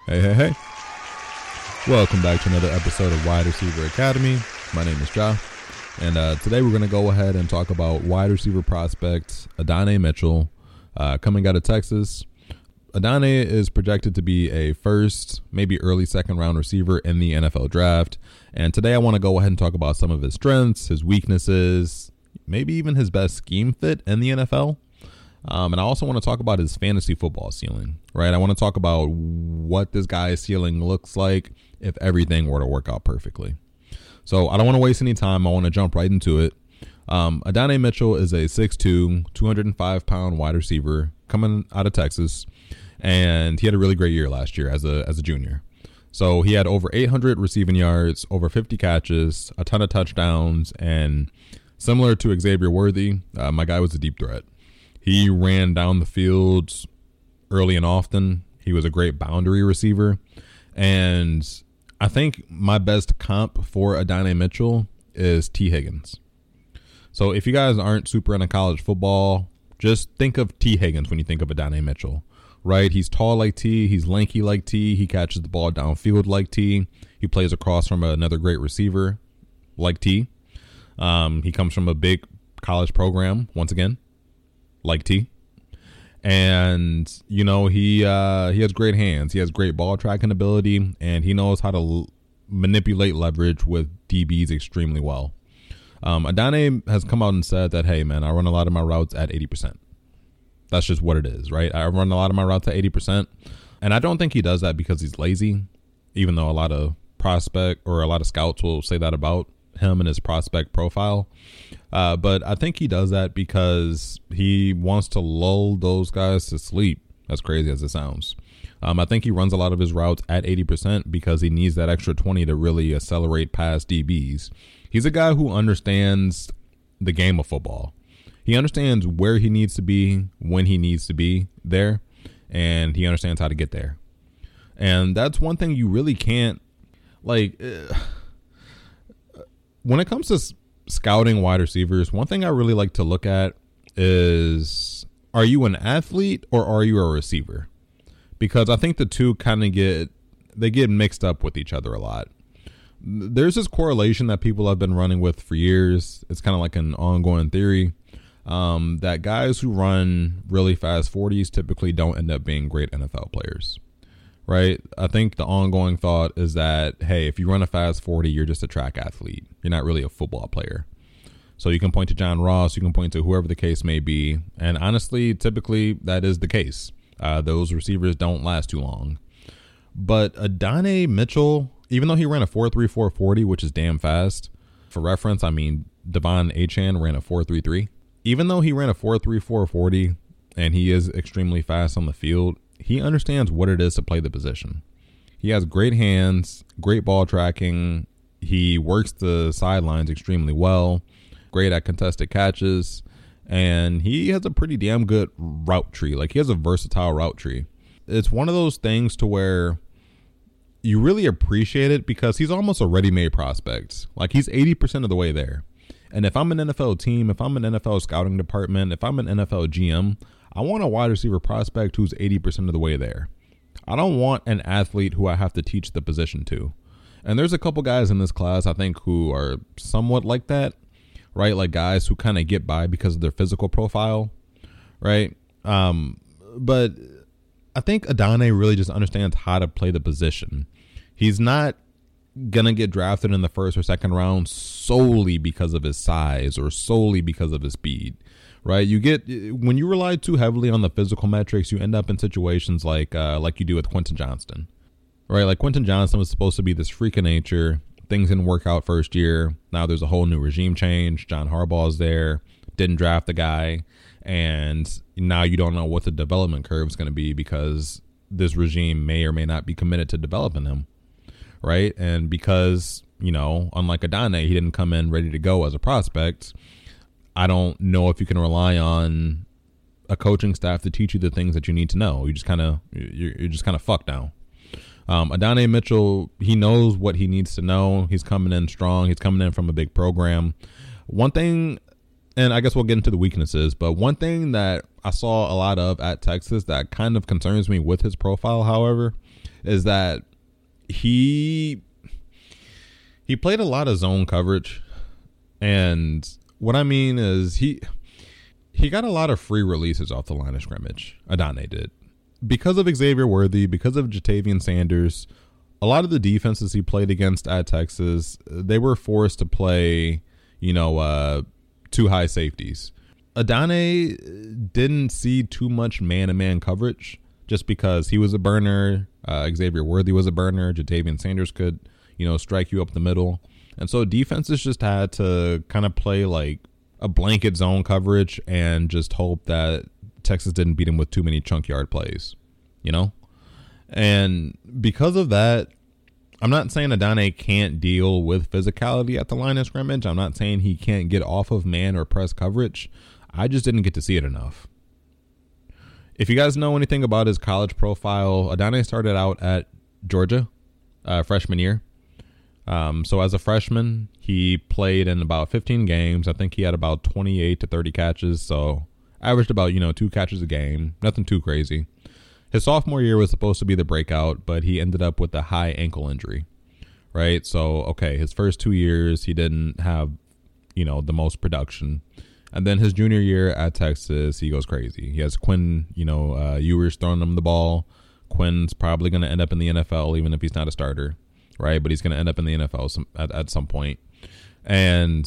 Hey, hey, hey. Welcome back to another episode of Wide Receiver Academy. My name is Ja, and today we're going to go ahead and talk about wide receiver prospect Adonai Mitchell, coming out of Texas. Adonai is projected to be a first, maybe early second round receiver in the NFL draft, and today I want to go ahead and talk about some of his strengths, his weaknesses, maybe even his best scheme fit in the NFL. And I also want to talk about his fantasy football ceiling, right? I want to talk about what this guy's ceiling looks like if everything were to work out perfectly. So I don't want to waste any time. I want to jump right into it. Adonai Mitchell is a 6'2", 205-pound wide receiver coming out of Texas, and he had a really great year last year as a junior. So he had over 800 receiving yards, over 50 catches, a ton of touchdowns, and similar to Xavier Worthy, my guy was a deep threat. He ran down the field early and often. He was a great boundary receiver. And I think my best comp for Adonai Mitchell is T. Higgins. So if you guys aren't super into college football, just think of T. Higgins when you think of Adonai Mitchell, right? He's tall like T. He's lanky like T. He catches the ball downfield like T. He plays across from another great receiver like T. He comes from a big college program, once again, like T. And, you know, he has great hands. He has great ball tracking ability, and he knows how to manipulate leverage with DBs extremely well. Adonai has come out and said that, hey, man, I run a lot of my routes at 80%. That's just what it is, right? I run a lot of my routes at 80%. And I don't think he does that because he's lazy, even though a lot of scouts will say that about him and his prospect profile. But I think he does that because he wants to lull those guys to sleep, as crazy as it sounds. I think he runs a lot of his routes at 80% because he needs that extra 20 to really accelerate past DBs. He's a guy who understands the game of football. He understands where he needs to be, when he needs to be there, and he understands how to get there. And that's one thing you really can't, when it comes to scouting wide receivers, one thing I really like to look at is, are you an athlete or are you a receiver? Because I think the two kind of get mixed up with each other a lot. There's this correlation that people have been running with for years. It's kind of like an ongoing theory, that guys who run really fast 40s typically don't end up being great NFL players. Right? I think the ongoing thought is that, hey, if you run a fast 40, you're just a track athlete. You're not really a football player. So you can point to John Ross, you can point to whoever the case may be. And honestly, typically that is the case. Those receivers don't last too long. But Adonai Mitchell, even though he ran a 4.34 40, which is damn fast, for reference, I mean, Devon Achane ran a 4.33. Even though he ran a 4.34 40 and he is extremely fast on the field, he understands what it is to play the position. He has great hands, great ball tracking. He works the sidelines extremely well, great at contested catches, and he has a pretty damn good route tree. Like, he has a versatile route tree. It's one of those things to where you really appreciate it because he's almost a ready-made prospect. Like, he's 80% of the way there. And if I'm an NFL team, if I'm an NFL scouting department, if I'm an NFL GM, I want a wide receiver prospect who's 80% of the way there. I don't want an athlete who I have to teach the position to. And there's a couple guys in this class, I think, who are somewhat like that, right? Like guys who kind of get by because of their physical profile, right? But I think Adonai really just understands how to play the position. He's not going to get drafted in the first or second round solely because of his size or solely because of his speed. Right, when you rely too heavily on the physical metrics, you end up in situations like you do with Quentin Johnston, right? Like Quentin Johnston was supposed to be this freak of nature. Things didn't work out first year. Now there's a whole new regime change. John Harbaugh's there, didn't draft the guy, and now you don't know what the development curve is going to be because this regime may or may not be committed to developing him, right? And because, you know, unlike Adonai, he didn't come in ready to go as a prospect. I don't know if you can rely on a coaching staff to teach you the things that you need to know. You're just kind of fucked now. Adonai Mitchell, he knows what he needs to know. He's coming in strong. He's coming in from a big program. One thing, and I guess we'll get into the weaknesses, but one thing that I saw a lot of at Texas that kind of concerns me with his profile, however, is that he played a lot of zone coverage. And what I mean is he got a lot of free releases off the line of scrimmage. Adane did. Because of Xavier Worthy, because of Jatavian Sanders, a lot of the defenses he played against at Texas, they were forced to play, two high safeties. Adane didn't see too much man-to-man coverage just because he was a burner. Xavier Worthy was a burner. Jatavian Sanders could, strike you up the middle. And so defenses just had to kind of play like a blanket zone coverage and just hope that Texas didn't beat him with too many chunk yard plays, And because of that, I'm not saying Adane can't deal with physicality at the line of scrimmage. I'm not saying he can't get off of man or press coverage. I just didn't get to see it enough. If you guys know anything about his college profile, Adane started out at Georgia, freshman year. So as a freshman, he played in about 15 games. I think he had about 28 to 30 catches. So averaged about, 2 catches a game. Nothing too crazy. His sophomore year was supposed to be the breakout, but he ended up with a high ankle injury, right? So, okay, his first 2 years, he didn't have, the most production. And then his junior year at Texas, he goes crazy. He has Quinn, Ewers throwing him the ball. Quinn's probably going to end up in the NFL, even if he's not a starter, right? But he's going to end up in the NFL at some point. And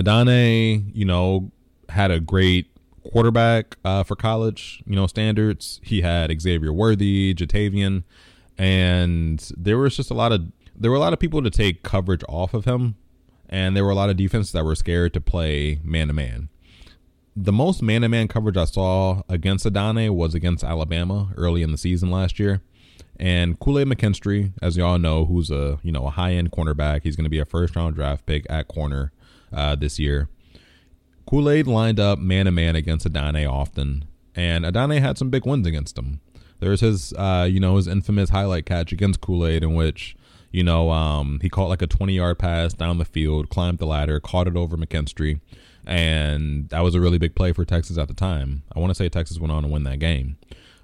Adane, had a great quarterback for college, standards. He had Xavier Worthy, Jatavian, and there were a lot of people to take coverage off of him, and there were a lot of defenses that were scared to play man-to-man. The most man-to-man coverage I saw against Adane was against Alabama early in the season last year. And Kool-Aid McKinstry, as y'all know, who's a high-end cornerback, he's going to be a first-round draft pick at corner this year. Kool-Aid lined up man-to-man against Adane often, and Adane had some big wins against him. There's his, his infamous highlight catch against Kool-Aid in which, he caught like a 20-yard pass down the field, climbed the ladder, caught it over McKinstry, and that was a really big play for Texas at the time. I want to say Texas went on to win that game.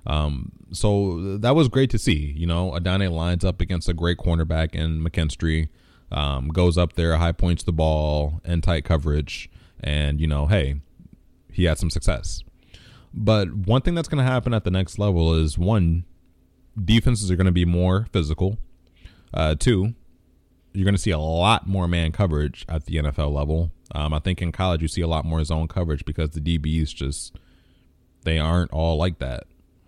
So that was great to see. Adane lines up against a great cornerback in McKinstry, goes up there, high points the ball, and tight coverage. And, hey, he had some success. But one thing that's going to happen at the next level is, one, defenses are going to be more physical. Two, you're going to see a lot more man coverage at the NFL level. I think in college you see a lot more zone coverage because the DBs they aren't all like that.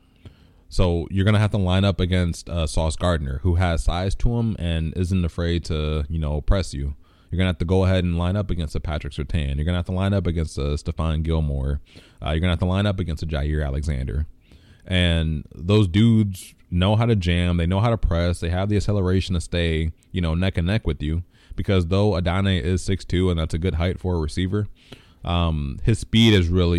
So you're going to have to line up against Sauce Gardner, who has size to him and isn't afraid to, press you. You're going to have to go ahead and line up against a Patrick Surtain. You're going to have to line up against a Stephon Gilmore. You're going to have to line up against a Jair Alexander. And those dudes know how to jam. They know how to press. They have the acceleration to stay, neck and neck with you. Because though Adane is 6'2", and that's a good height for a receiver, his speed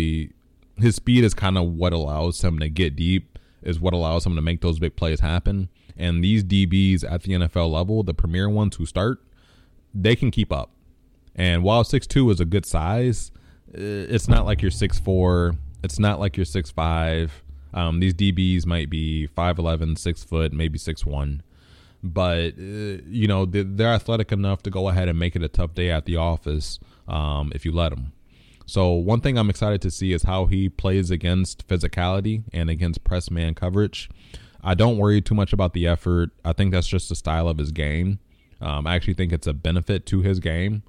is kind of what allows him to get deep, is what allows him to make those big plays happen. And these DBs at the NFL level, the premier ones who start, they can keep up. And while 6'2" is a good size, it's not like you're 6'4". It's not like you're 6'5". These DBs might be 5'11", 6 foot, maybe 6'1". But, they're athletic enough to go ahead and make it a tough day at the office if you let them. So one thing I'm excited to see is how he plays against physicality and against press man coverage. I don't worry too much about the effort. I think that's just the style of his game. I actually think it's a benefit to his game.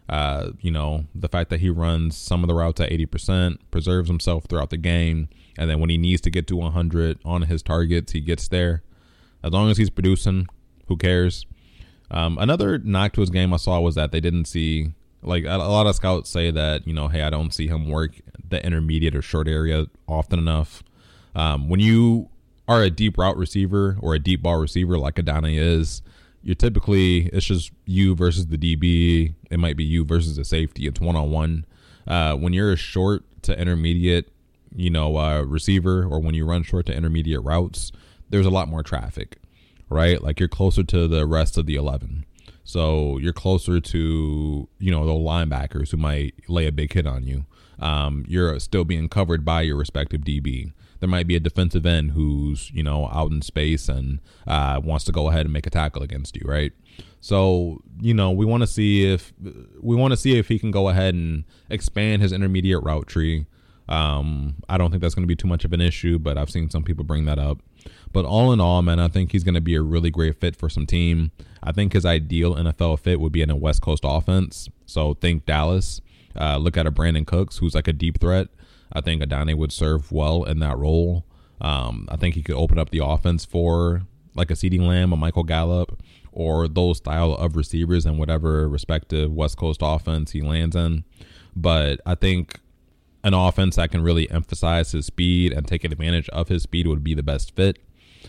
The fact that he runs some of the routes at 80%, preserves himself throughout the game, and then when he needs to get to 100 on his targets, he gets there. As long as he's producing, who cares? Another knock to his game I saw was that they didn't see, like a lot of scouts say that, hey, I don't see him work the intermediate or short area often enough. When you are a deep route receiver or a deep ball receiver like Adane is, you're typically, it's just you versus the DB. It might be you versus the safety. It's one-on-one. When you're a short to intermediate, receiver, or when you run short to intermediate routes, there's a lot more traffic, right? Like you're closer to the rest of the 11. So you're closer to, the linebackers who might lay a big hit on you. you're still being covered by your respective DB. There might be a defensive end who's, out in space and wants to go ahead and make a tackle against you, right? So, we want to see if he can go ahead and expand his intermediate route tree. I don't think that's going to be too much of an issue, but I've seen some people bring that up. But all in all, man, I think he's going to be a really great fit for some team. I think his ideal NFL fit would be in a West Coast offense. So think Dallas. Look at a Brandon Cooks, who's like a deep threat. I think Adane would serve well in that role. I think he could open up the offense for like a CeeDee Lamb, a Michael Gallup, or those style of receivers in whatever respective West Coast offense he lands in. But I think an offense that can really emphasize his speed and take advantage of his speed would be the best fit.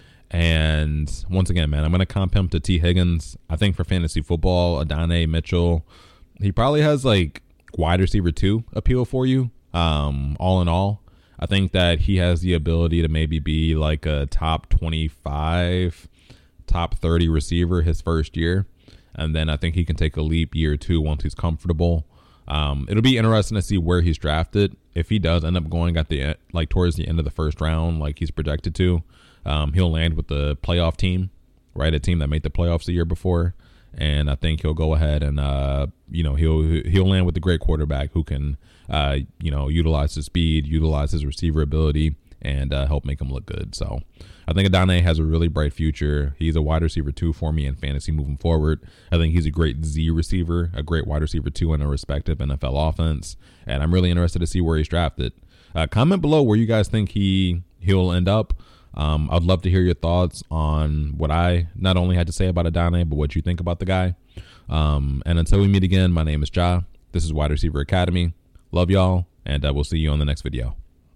And once again, man, I'm going to comp him to T. Higgins. I think for fantasy football, Adane Mitchell, he probably has like wide receiver 2 appeal for you. All in all, I think that he has the ability to maybe be like a top 25, top 30 receiver his first year. And then I think he can take a leap year 2 once he's comfortable. It'll be interesting to see where he's drafted. If he does end up going at the towards the end of the first round, like he's projected to, he'll land with the playoff team, right? A team that made the playoffs the year before. And I think he'll go ahead and, he'll land with a great quarterback who can, utilize his speed, utilize his receiver ability, and help make him look good. So I think Adane has a really bright future. He's a wide receiver 2 for me in fantasy moving forward. I think he's a great Z receiver, a great wide receiver 2 in a respective NFL offense. And I'm really interested to see where he's drafted. Comment below where you guys think he'll end up. I'd love to hear your thoughts on what I not only had to say about Adane, but what you think about the guy. And until we meet again, my name is Ja. This is Wide Receiver Academy. Love y'all, and we'll see you on the next video.